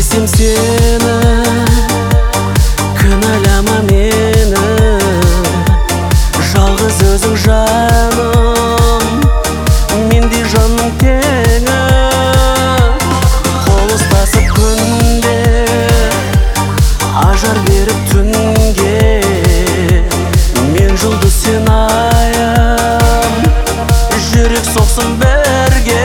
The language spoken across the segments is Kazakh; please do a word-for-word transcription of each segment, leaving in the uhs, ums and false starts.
Sevsем seni, kінәлама meni, жалғыз өзің жаным, менде жанның теңі. Қол ұстасып күнде, ажар беріп түнге, мен жұлдыз сен айым, жүрек соқсын бірге.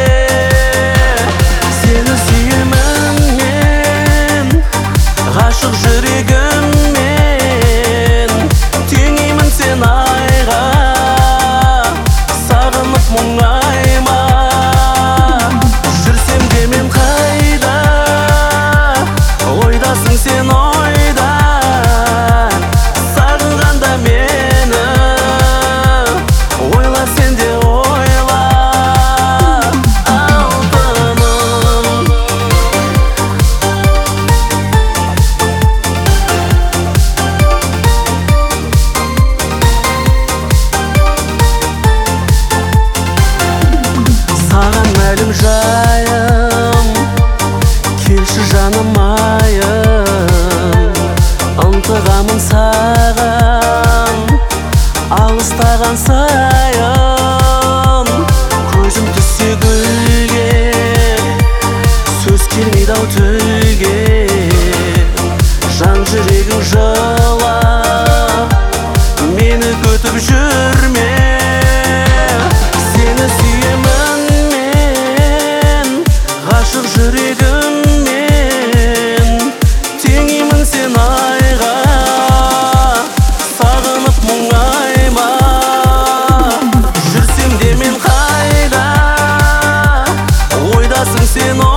Сені сүйемін мен, ғашық жүрегіммен, теңеймін сен айға, сағынып мұңайма. Жүрсем де мен қайда, ойдасың сен ойда, сағынғанда мені ойла, сен де ойла. Алтыным, саған мәлім жайым, келші жаным айым, ынтығамын саған, алыстаған сайын. Көзім түссе гүлге, сөз келмейді-ау тілге, жан жүрегің жылап, мені күтіп жүрме. Сені сүйемін мен, ғашық жүрегіммен, теңеймін сен айға, сағынып мұңайма. Жүрсем де мен қайда, ойдасың сен